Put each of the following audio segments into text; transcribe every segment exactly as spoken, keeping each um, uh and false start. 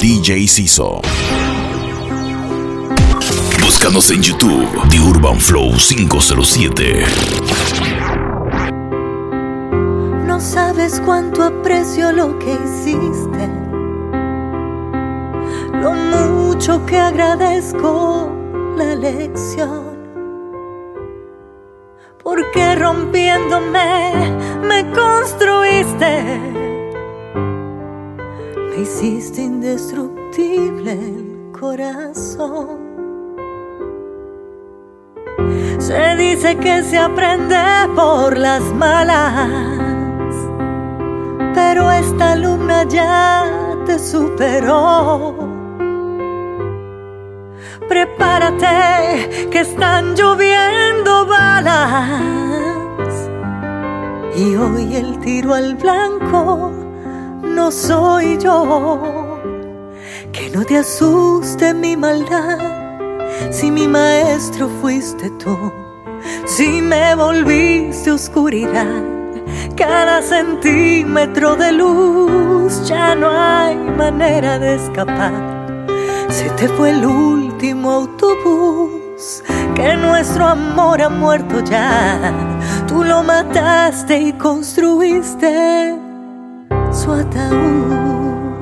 D J Ciso. Búscanos en YouTube, The Urban Flow cinco cero siete. No sabes cuánto aprecio lo que hiciste, lo mucho que agradezco la lección, porque rompiéndome me construiste, me hiciste indestructible el corazón. Se dice que se aprende por las malas, pero esta alumna ya te superó. Prepárate, que están lloviendo balas, y hoy el tiro al blanco no soy yo. Que no te asuste mi maldad, si mi maestro fuiste tú, si me volviste oscuridad, cada centímetro de luz, ya no hay manera de escapar. Se te fue el último autobús, que nuestro amor ha muerto ya. Tú lo mataste y construiste su ataúd.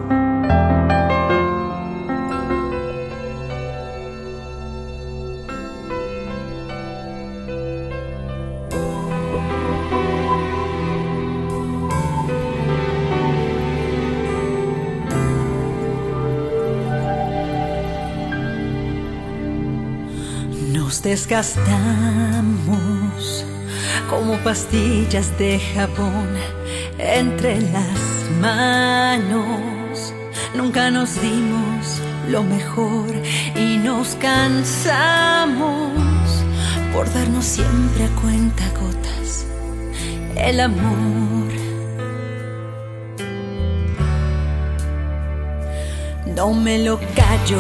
Nos desgastamos como pastillas de jabón entre las manos. Nunca nos dimos lo mejor y nos cansamos por darnos siempre a cuentagotas el amor. No me lo callo.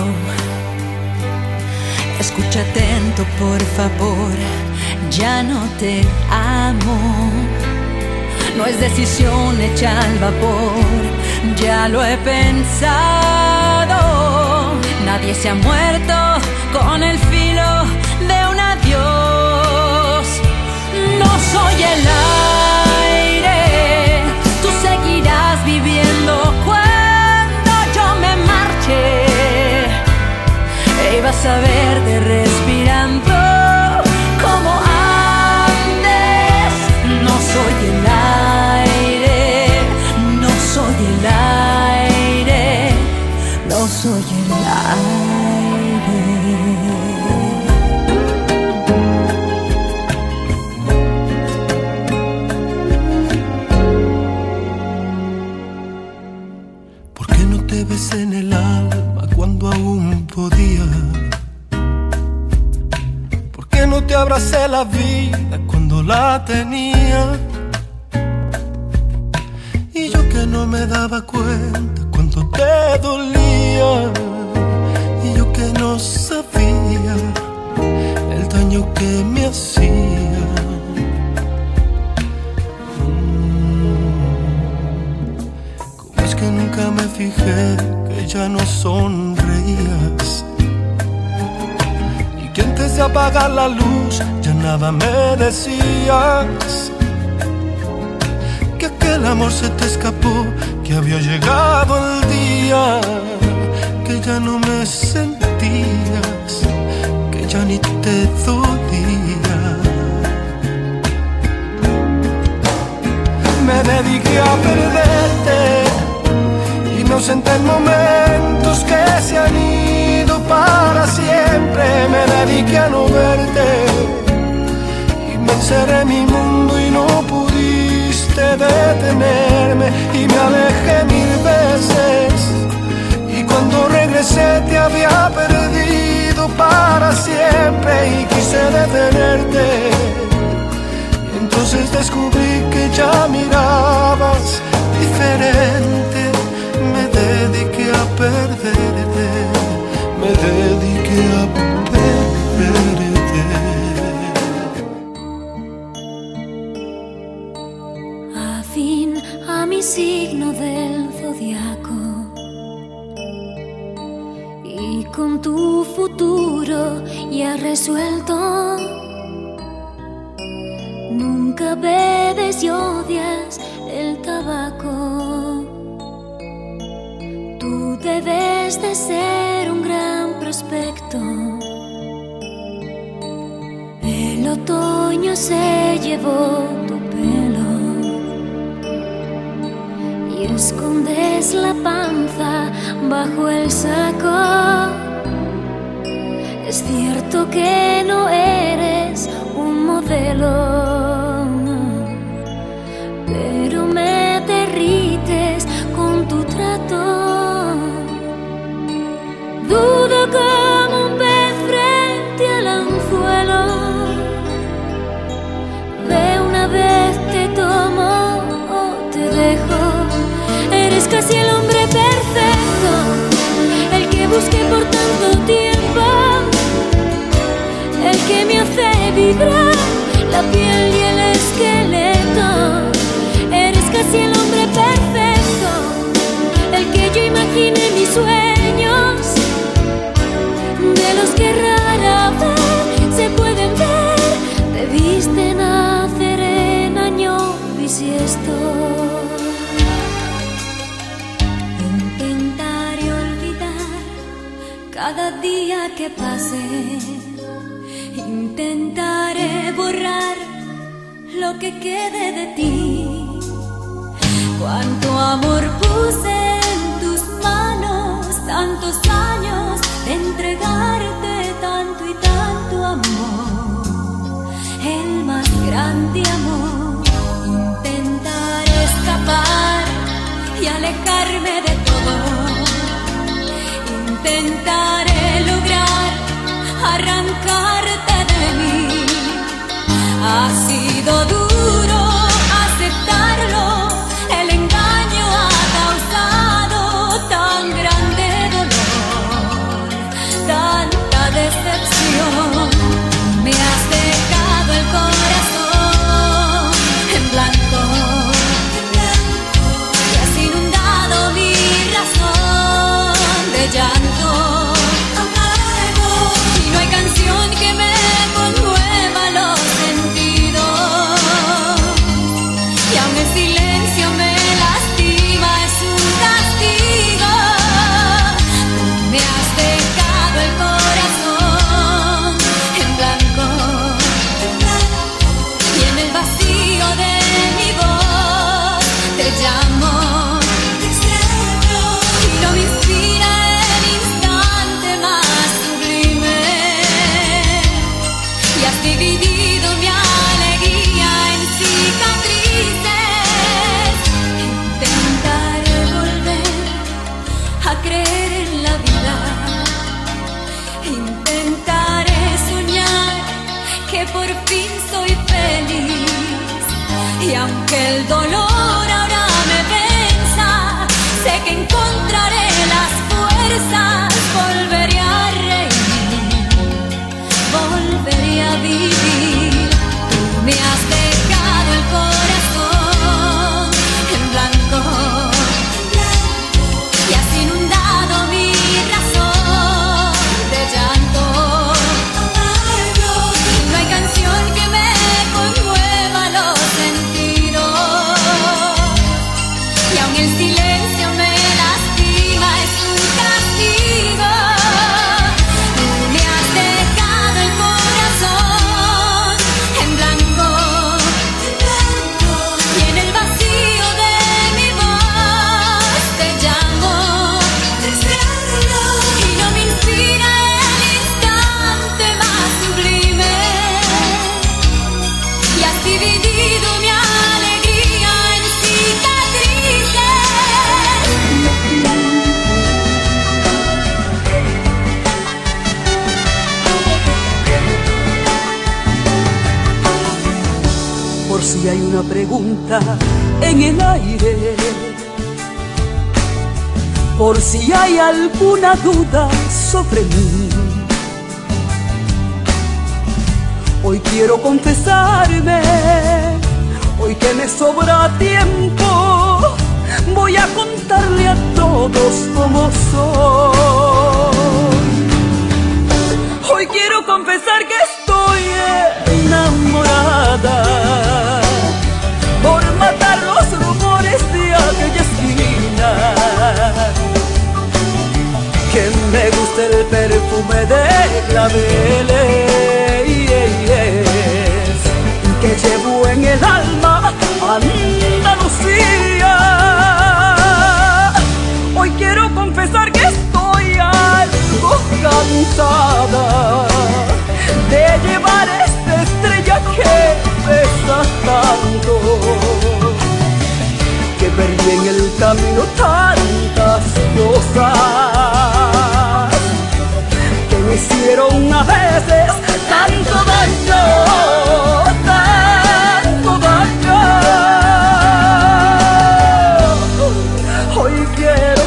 Escucha atento, por favor, ya no te amo. No es decisión hecha al vapor, ya lo he pensado. Nadie se ha muerto con el filo de un adiós. No soy el aire, tú seguirás viviendo cuando yo me marche. Y vas a verte respirando como antes. No soy el aire, no soy el aire, no soy el aire. ¿Por qué no te ves en el alma cuando aún podía? ¿Por qué no te abracé la vida cuando la tenía? Y yo que no me daba cuenta cuánto te dolía, y yo que no sabía el daño que me hacía. ¿Cómo es que nunca me fijé que ya no sonreías? Y que antes de apagar la luz ya nada me decías. Que aquel amor se te escapó, que había llegado el día, que ya no me sentías, que ya ni te dolía. Me dediqué a perderte y me ausenté en momentos que se han ido para siempre. Me dediqué a no verte y me encerré en mi mundo y no pudiste detenerme. Y me alejé mil veces y cuando regresé te había perdido para siempre. Y quise detenerte y entonces descubrí que ya mirabas diferente. Me dediqué a perderte, me dediqué a perderte. Afín a mi signo del zodiaco, con tu futuro ya resuelto. Nunca bebes y odias el tabaco. Tú debes de ser un gran prospecto. El otoño se llevó tu pelo y escondes la panza bajo el saco. Es cierto que no eres un modelo, pero me derrites con tu trato. Dudo como un pez frente al anzuelo. De una vez te tomo o te dejo. Eres casi el hombre perfecto, el que busqué por tanto tiempo, el que me hace vibrar la piel y el esqueleto. Eres casi el hombre perfecto, el que yo imaginé mis sueños, de los que rara vez se pueden ver. Debiste nacer en año bisiesto. Intentaré olvidar cada día que pase. Intentaré borrar lo que quede de ti. Cuánto amor puse en tus manos, tantos años de entregarte tanto y tanto amor, el más grande amor. Intentaré escapar y alejarme de todo. Intentaré lograr arrancarte de mí. Ha sido duro aceptarlo, el engaño ha causado tan grande dolor, tanta decepción. Me has dejado el corazón en blanco y has inundado mi razón de llanto. Y no hay canción que me conmueva los sentidos, y aún el silencio me lastima, es un castigo. Me has dejado el corazón en blanco y en el vacío de mi voz te llamo. Y no me inspira el instante más sublime, y has dividido mi alegría en cicatrices. Intentaré volver a creer en la vida. Intentaré soñar que por fin soy feliz. Y aunque el dolor ahora me venza, sé que encontraré las fuerzas. Volveré a reír, volveré a vivir. Tú me has dejado el corazón en blanco y has inundado mi razón de llanto. No hay canción que me conmueva los sentidos, y aún el silencio me lastima, es un castigo. Tú me has dejado el corazón en blanco y en el vacío de mi voz te llamo. Y no me inspira el instante más sublime, y has dividido mi alegría en cicatrices. Por si hay una pregunta en el aire, por si hay alguna duda sobre mí, hoy quiero confesarme, hoy que me sobra tiempo, voy a contarle a todos cómo soy. Hoy quiero confesar que estoy enamorada, por matar los rumores de aquella esquina. Que me gusta el perfume de claveles que llevo en el alma Andalucía. Hoy quiero confesar que estoy algo cansada de llevar esta estrella que pesa tanto, que perdí en el camino tantas cosas que me hicieron a veces tanto daño, tanto daño. Hoy quiero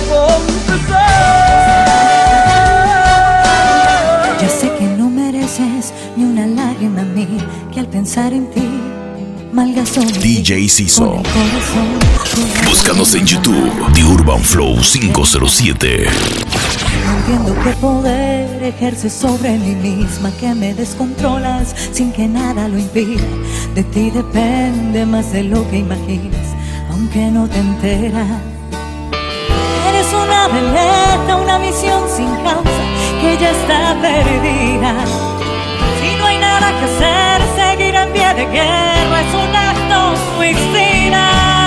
confesar. Ya sé que no mereces ni una lágrima a mí, que al pensar en ti malgasto D J Ciso. Búscanos en YouTube, The Urban Flow cinco cero siete. No entiendo qué poder ejerces sobre mí misma, que me descontrolas sin que nada lo impida. De ti depende más de lo que imaginas, aunque no te enteras. Eres una veleta, una visión sin causa que ya está perdida. Si no hay nada que hacer, seguir en pie de guerra es un acto suicida.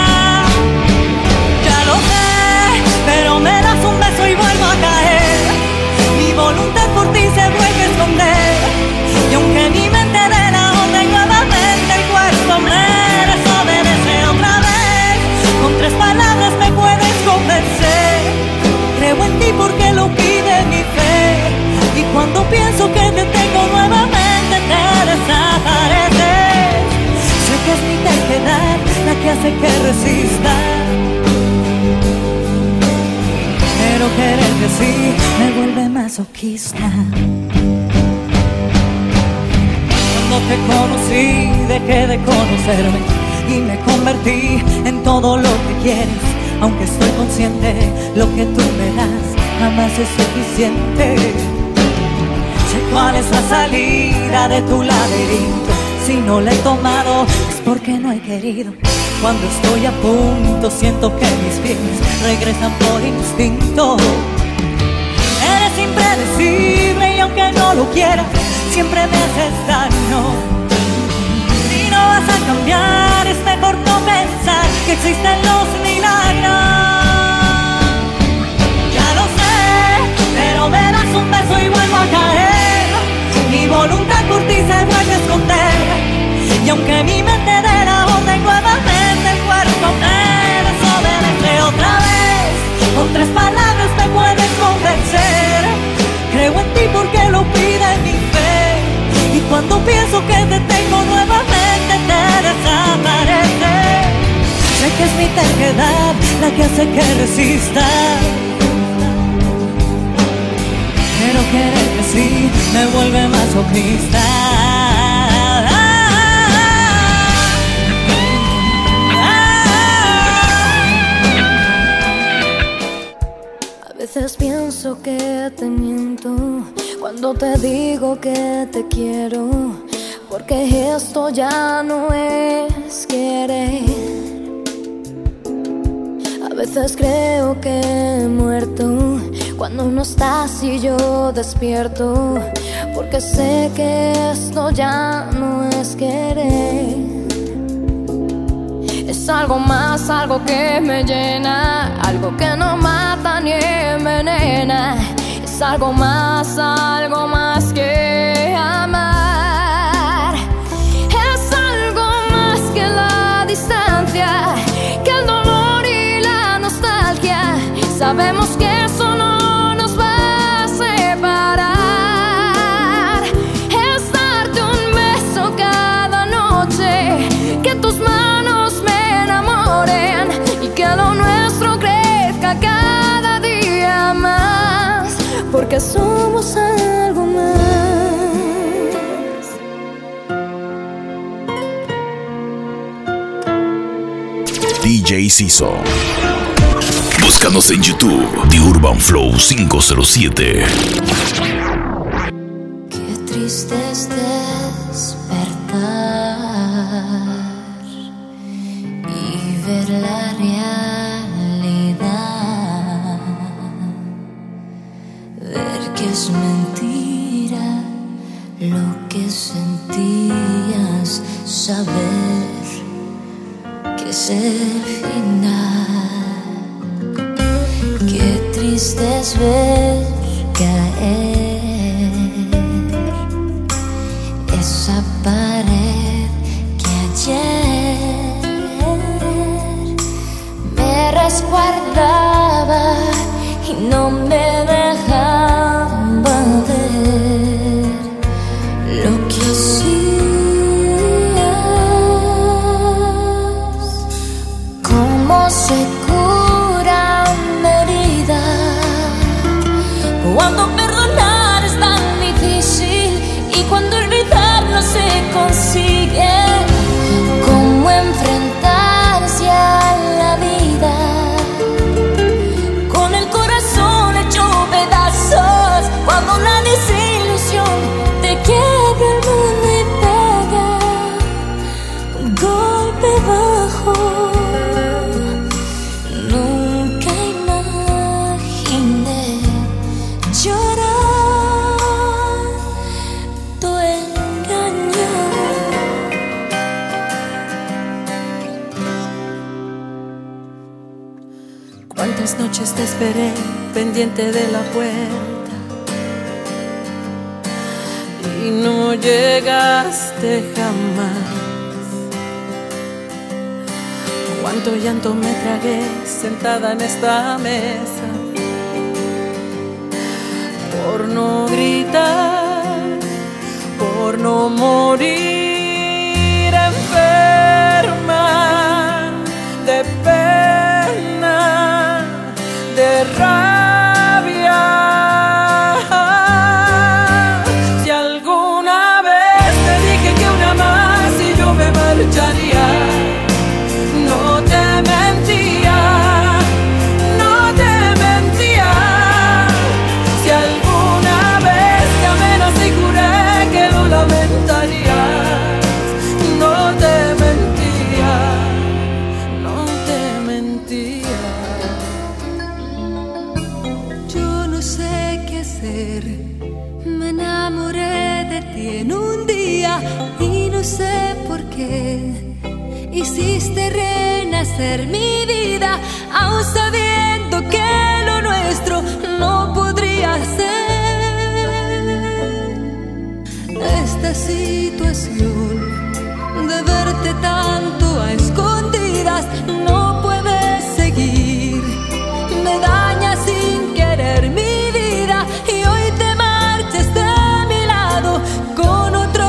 Ya lo sé, pero me das un beso y vuelvo a caer. Mi voluntad por ti se vuelve a esconder, y aunque mi mente de la onda y nuevamente el cuerpo me desobedece otra vez, con tres palabras me puedes convencer. Creo en ti porque lo pide mi fe, y cuando pienso que te tengo nuevamente te desapareces. Sé que es mi terquedad la que hace que resista, pero quererte así me vuelve masoquista. Cuando te conocí dejé de conocerme y me convertí en todo lo que quieres. Aunque estoy consciente, lo que tú me das jamás es suficiente. Sé cuál es la salida de tu laberinto. Si no la he tomado es porque no he querido. Cuando estoy a punto siento que mis pies regresan por instinto. Eres impredecible y aunque no lo quieras, siempre me haces daño. Si no vas a cambiar, es mejor no pensar que existen los milagros. Ya lo sé, pero me das un beso y vuelvo a caer. Mi voluntad por ti se vuelve a esconder, y aunque mi mente de la onda y nuevamente el cuerpo me desobedece otra vez, con tres palabras me puedes convencer. Creo en ti porque lo pide mi fe, y cuando pienso que te tengo nuevamente te desapareces. Sé que es mi terquedad la que hace que resista, pero quererte sí me vuelve masoquista. A veces pienso que te miento cuando te digo que te quiero, porque esto ya no es querer. A veces creo que he muerto cuando no estás y yo despierto, porque sé que esto ya no es querer. Es algo más, algo que me llena, algo que no mata ni envenena. Es algo más, algo más que amar. Es algo más que la distancia, que el dolor y la nostalgia. Sabemos que eso no nos va a separar. Es darte un beso cada noche, que tus manos me enamoren y que lo nuestro crezca cada día más, porque somos algo más. D J Ciso. Búscanos en YouTube, The Urban Flow cinco cero siete. Que triste es despertar y ver la realidad, ver que es mentira lo que sentías, saber que es el final. Qué triste es ver caer esa pared que ayer me resguardaba y no me dejaba ver lo que hacías. Cómo se cura una herida cuando perdonar es tan difícil y cuando olvidar no se consigue. Cómo enfrentarse a la vida con el corazón hecho pedazos, cuando la desilusión te quiebra el mundo y pega un golpe bajo. Nunca imaginé llorar tu engaño. Cuántas noches te esperé pendiente de la puerta y no llegaste jamás. Cuánto llanto me tragué sentada en esta mesa por no gritar, por no morir enferma de pena, de rabia. Si alguna vez te dije que una más y yo me marcharía, no te mentía, no te mentía. Si alguna vez te amenacé y juré que lo lamentarías, no te mentía, no te mentía. Yo no sé qué hacer, me enamoré de ti en un día y no sé por qué hiciste renacer mi vida, aún sabiendo que lo nuestro no podría ser. Esta situación de verte tanto a escondidas no puede seguir, me daña sin querer mi vida y hoy te marchas de mi lado con otro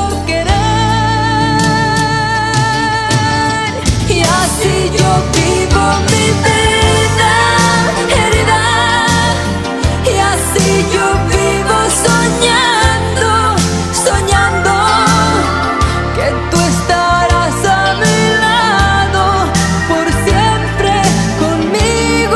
querer. Y así yo vivo mi vida herida, y así yo vivo soñando, soñando que tú estarás a mi lado por siempre conmigo.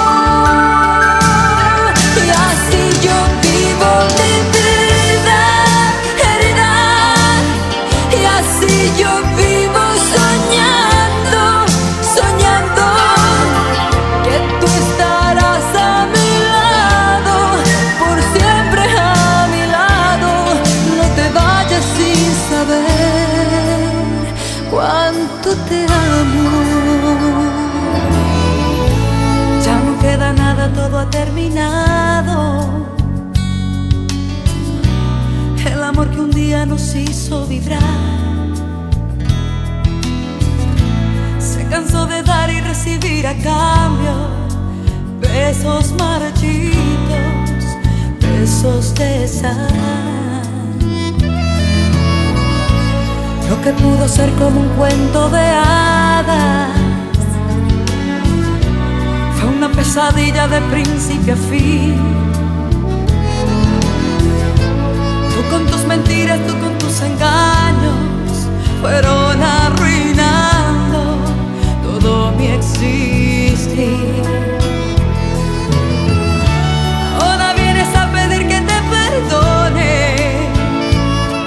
Y así yo vivo mi vida herida, y así yo vivo soñando, soñando que tú estarás a mi lado por siempre a mi lado. No te vayas sin saber cuánto te amo. Ya no queda nada, todo ha terminado. El amor que un día nos hizo vibrar se cansó de dar y recibir a cambio besos marchitos, besos de sal. Lo que pudo ser como un cuento de hadas fue una pesadilla de principio a fin. Tú con tus mentiras, tú con tus engaños, fueron arruinando todo mi existir. Ahora vienes a pedir que te perdone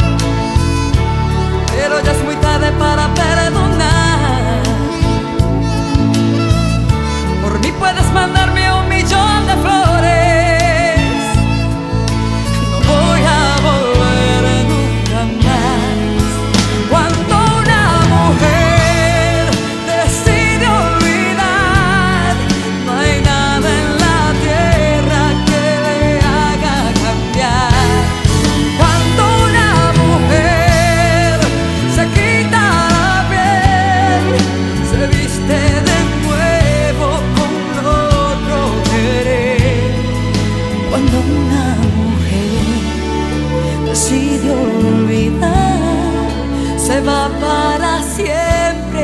Cuando una mujer decide olvidar, se va para siempre,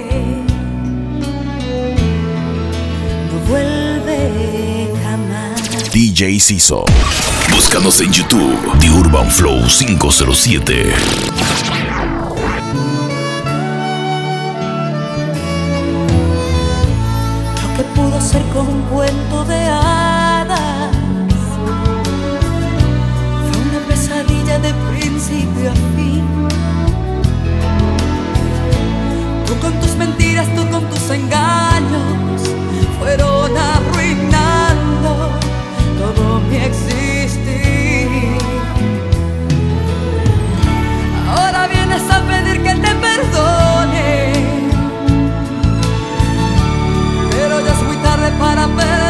no vuelve jamás. D J Ciso. Búscanos en YouTube, The Urban Flow cinco cero siete. Lo que pudo ser como un cuento de hadas fue una pesadilla de principio a fin. Tú con tus mentiras, tú con tus engaños, fueron arruinando todo mi existir. Ahora vienes a pedir que te perdone, pero ya es muy tarde para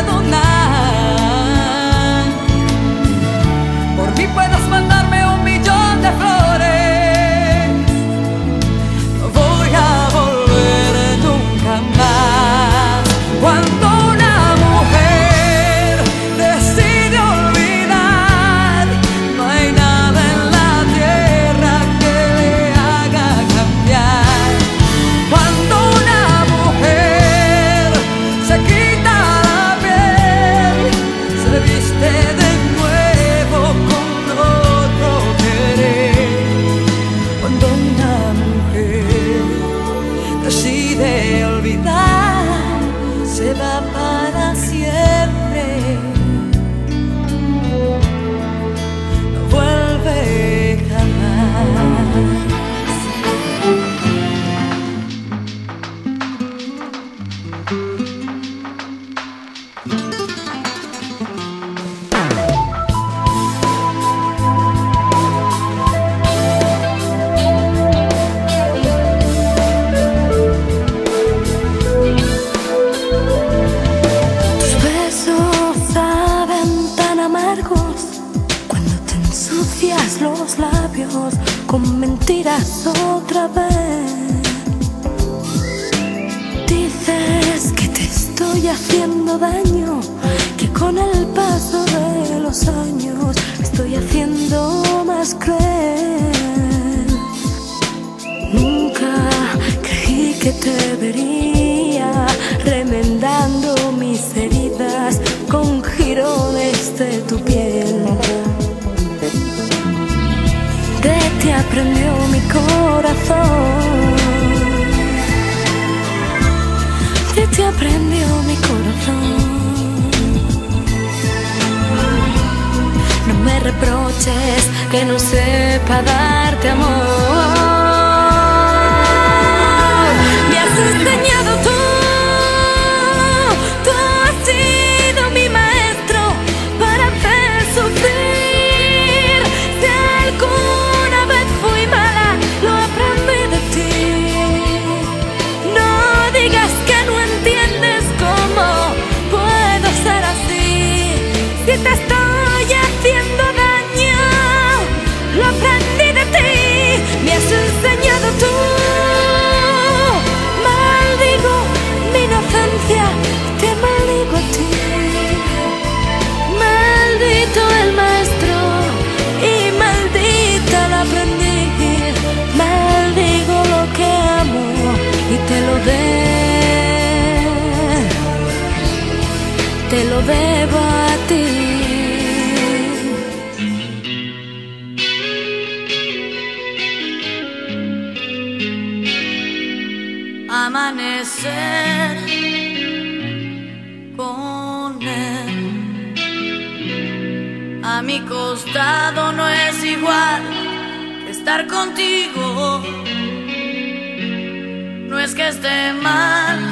perdonar. Por mí puedes mandarme un millón de flores, no voy a volver nunca más. Cuando una mujer decide olvidar, no hay nada en la tierra que le haga cambiar. Cuando una mujer se quita la piel, se viste de nuevo con otro querer. Cuando una mujer decide olvidar, se va para siempre, no vuelve jamás. Tus besos saben tan amargos cuando te ensucias los labios con mentiras otra vez. Dices que te estoy haciendo daño, que con el paso de los años me estoy haciendo más cruel. Nunca creí que te vería remendando mis heridas con jirones de tu piel. De ti aprendió mi corazón, de ti aprendió mi corazón. No me reproches que no sepa darte amor. Me has enseñado tú, tú has sido mi maestro para hacer sufrir. Si alguna vez fui mala, lo aprendí de ti. No digas que no entiendes cómo puedo ser así. Si te estoy haciendo daño, lo aprendí de ti. Me has enseñado tú. Maldigo mi inocencia, te maldigo a ti. Maldito el maestro y maldita el aprendiz. Maldigo lo que amo y te lo debo, te lo debo a ti. Amanecer con él a mi costado no es igual que estar contigo. No es que esté mal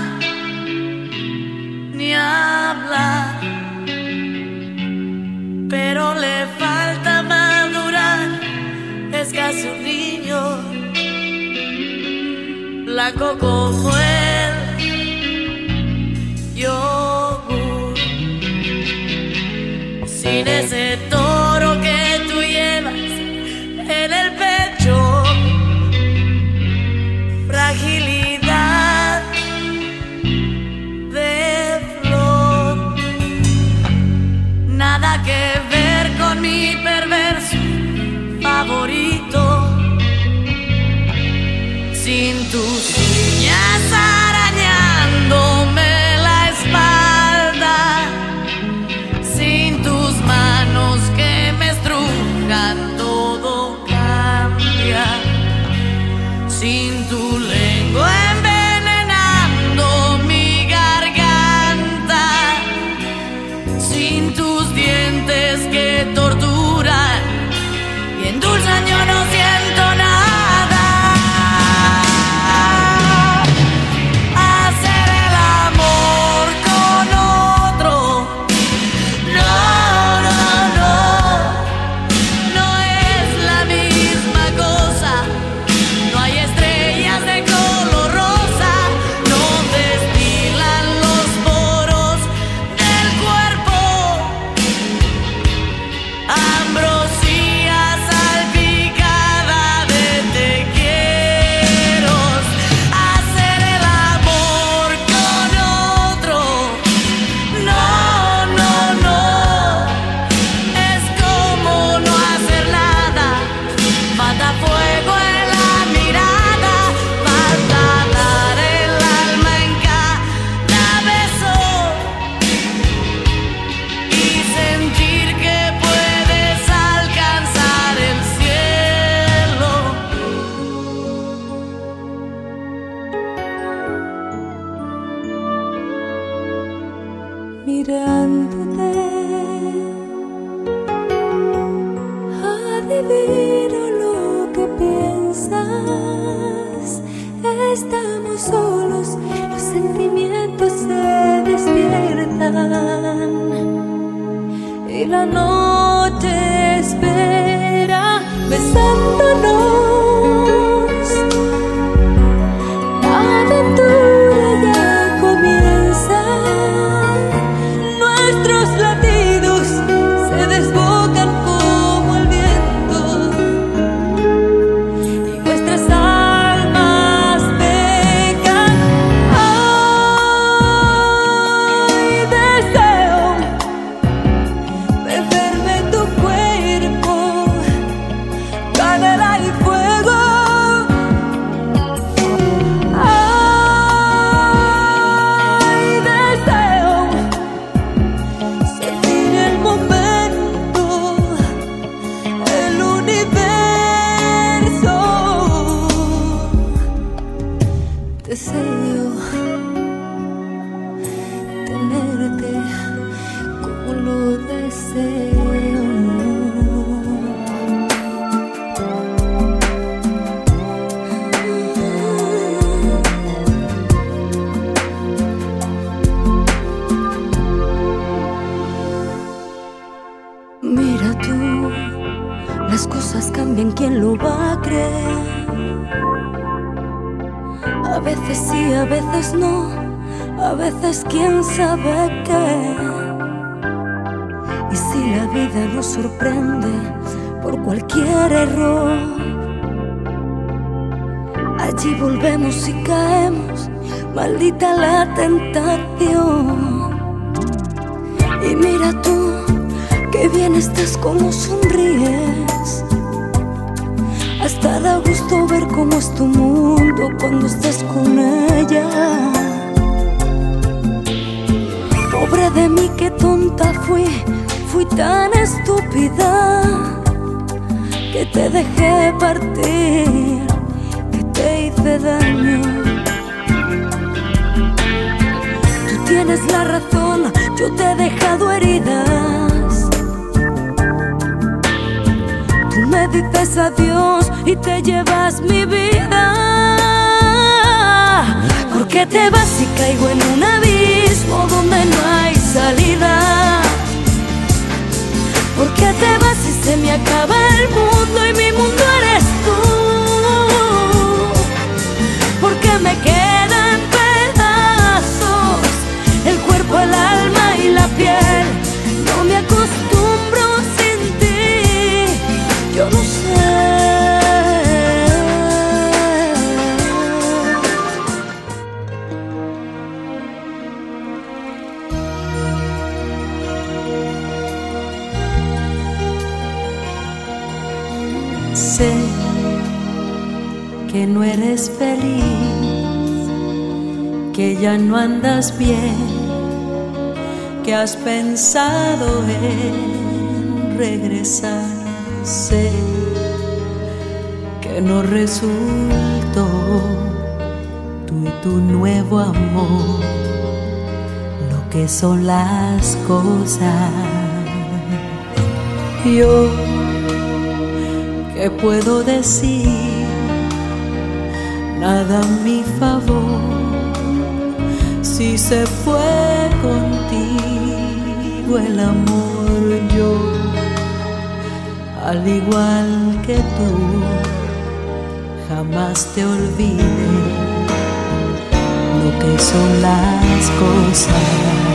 ni hablar, pero le falta madurar. Es casi un niño, blanco como el yogur, sin ese toro que tú llevas en el pecho. Fragilidad de flor, nada que ver favorito. Sin tus uñas arañándome la espalda, sin tus manos que me estrujan, todo cambia. Sin tu lengua envenenando mi garganta, sin tus dientes que torturan y endulzan, yo no siento nada. Hacer el amor con otro, no, no, no, no es la misma cosa. No hay estrellas de color rosa, no destilan los poros del cuerpo. Ambrosía salpicada de te quiero. Hacer el amor con otro, no, no, no, es como no hacer nada. Falta fuego en la mirada, falta dar el alma en cada beso y sentir que puedes alcanzar el cielo. Mirándote, adivino lo que piensas. Estamos solos, los sentimientos se despiertan y la noche espera besándonos. La aventura ya comienza. Nuestros latidos se desbocan como el viento y nuestras almas pecan. Ay, deseo beberme tu cuerpo, canela y fuego. Ay, deseo sentir el momento, el universo. Deseo tenerte como lo deseo. Mira tú, las cosas cambian, ¿quién lo va a creer? A veces sí, a veces no, a veces quién sabe qué. Y si la vida nos sorprende por cualquier error, allí volvemos y caemos, maldita la tentación. Y mira tú, qué bien estás, como sonríes. Hasta da gusto ver cómo es tu mundo cuando estás con ella. Pobre de mí, qué tonta fui, fui tan estúpida que te dejé partir, que te hice daño. Tú tienes la razón, yo te he dejado heridas. Tú me dices adiós y te llevas mi vida. ¿Por qué te vas y caigo en un abismo donde no hay salida? ¿Por qué te vas y se me acaba el mundo y mi mundo eres tú? ¿Por qué me quedan pedazos, el cuerpo, el alma y la piel? No me acostumbro sin ti, yo no sé. sé que no eres feliz, que ya no andas bien, que has pensado en regresar. Sé que no resultó tú y tu nuevo amor lo que son las cosas. Yo, ¿qué puedo decir? Nada a mi favor. Si se fue contigo el amor, yo, al igual que tú, jamás te olvidé lo que son las cosas.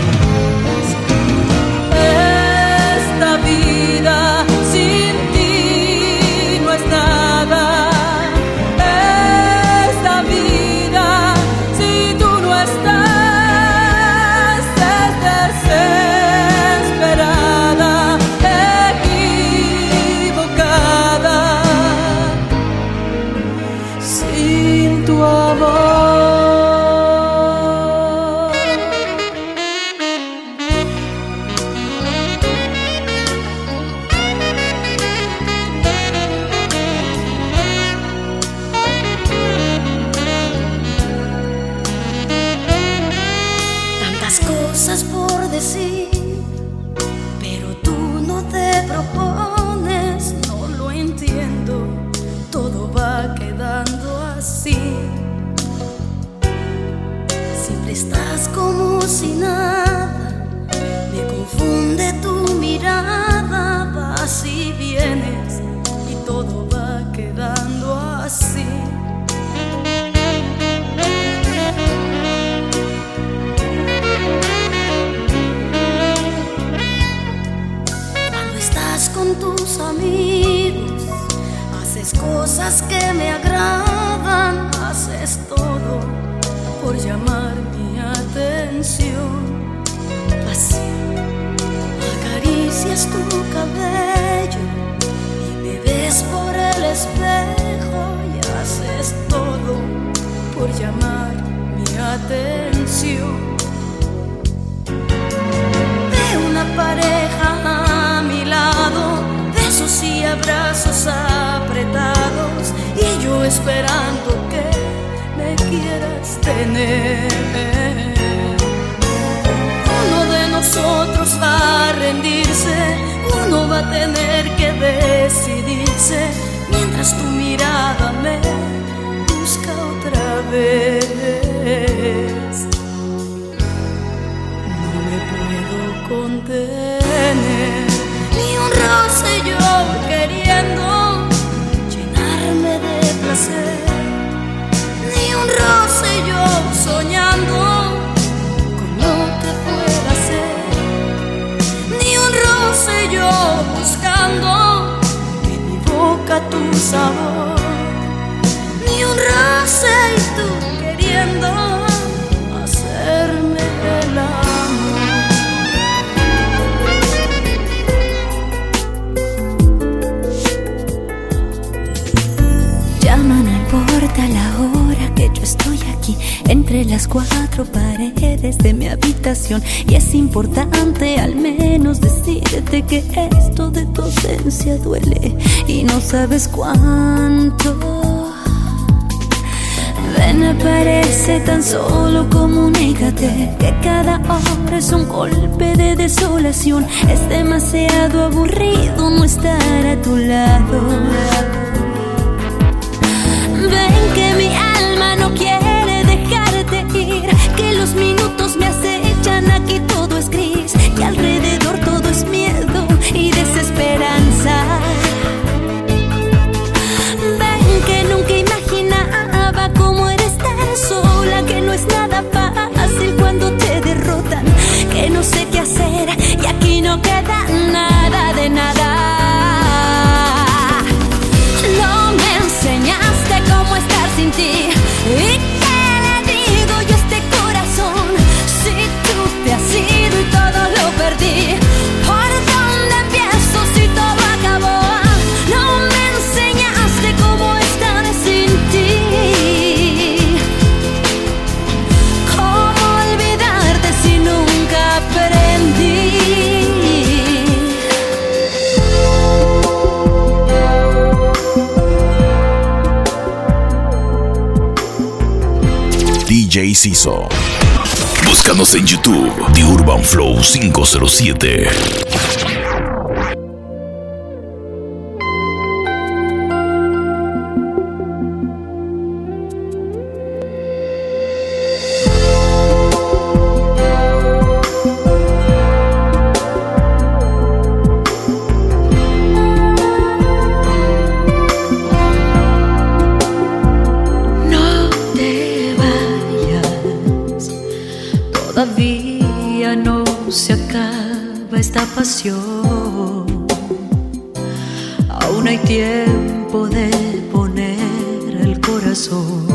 Esta vida sin ti no es nada. Esta vida si tú no estás es desesperada, equivocada, sin tu amor. Por decir, pero tú no te propones, no lo entiendo, todo va quedando así. Siempre estás como si nada, me confunde tu mirada, vas y vienes y todo va quedando así. Con tus amigos haces cosas que me agradan, haces todo por llamar mi atención. Así acaricias tu cabello y me ves por el espejo y haces todo por llamar mi atención. De una pareja a mi lado, besos y abrazos apretados, y yo esperando que me quieras tener. Uno de nosotros va a rendirse, uno va a tener que decidirse, mientras tu mirada me busca otra vez. No me puedo contener, ni un roce yo queriendo llenarme de placer, ni un roce yo soñando con lo que pueda ser, ni un roce yo buscando en mi boca tu sabor, ni un roce y tú queriendo hacerme el amor. No importa la hora que yo estoy aquí, entre las cuatro paredes de mi habitación, y es importante al menos decirte que esto de tu ausencia duele y no sabes cuánto. Ven, aparece tan solo, comunícate que cada hora es un golpe de desolación. Es demasiado aburrido no estar a tu lado. Ven que mi alma no quiere dejarte ir, que los minutos me acechan, aquí todo es gris y alrededor todo es miedo y desesperanza. Ven que nunca imaginaba cómo era estar sola, que no es nada fácil cuando te derrotan, que no sé qué hacer y aquí no queda nada de nada. No me enseñaste cómo estar sin ti y que Ciso. Búscanos en YouTube, The Urban Flow cinco cero siete. Todavía no se acaba esta pasión. Aún hay tiempo de poner el corazón.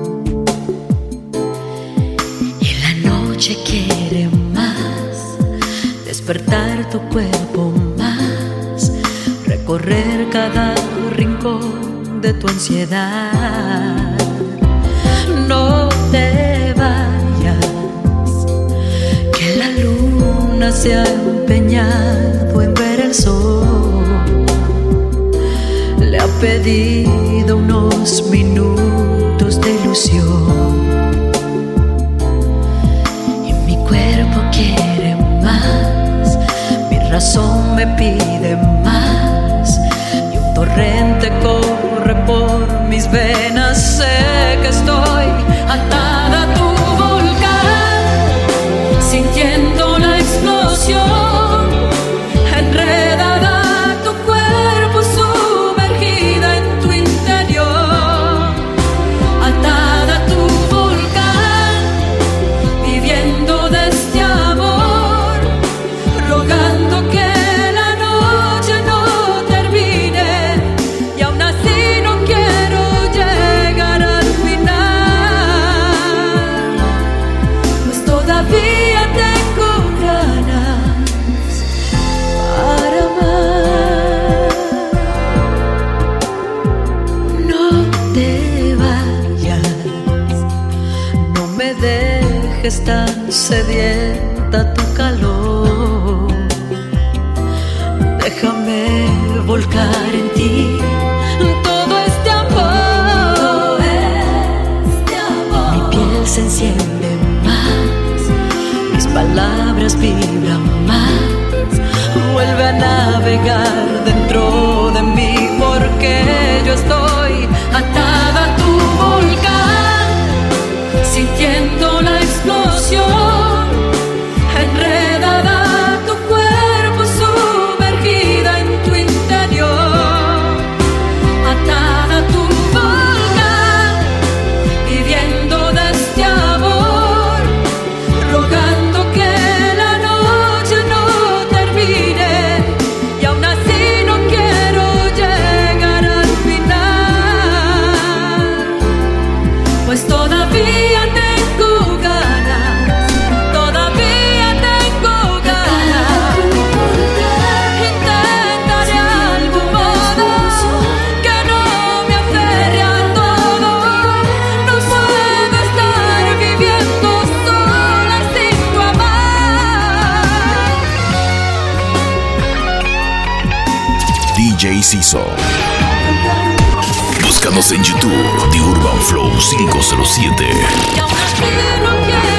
Y la noche quiere más, despertar tu cuerpo más, recorrer cada rincón de tu ansiedad. No te vayas, que la luna se ha empeñado en ver el sol. Le ha pedido unos minutos de ilusión. Y mi cuerpo quiere más, mi razón me pide más. Y un torrente corre por mis venas. Sé que estoy atada a tu volcán, sintiendo la explosión, enredada tu cuerpo, sumergida en tu interior. Atada a tu volcán, viviendo de este amor, rogando que la noche no termine. Y aún así no quiero llegar al final, pues todavía tengo ganas para amar. No te vayas, no me dejes tan sedienta tu calor. Déjame volcar en ti todo este amor. Todo este amor. Mi piel se enciende más, mis palabras vibran más. Vuelve a navegar dentro de mí, porque yo estoy atada a tu volcán, sintiendo la explosión, enredada tu cuerpo, sumergida en tu interior. Atada a tu volcán, viviendo de este amor, rogando que la noche no termine. Y aún así no quiero llegar al final, pues todavía tengo ganas, todavía tengo ganas. Intentaré de algún modo que no me aferre a todo. No puedo estar viviendo sola sin tu amar. D J Ciso. Búscanos en YouTube, The Urban Flow cinco cero siete. Y aún así no quiero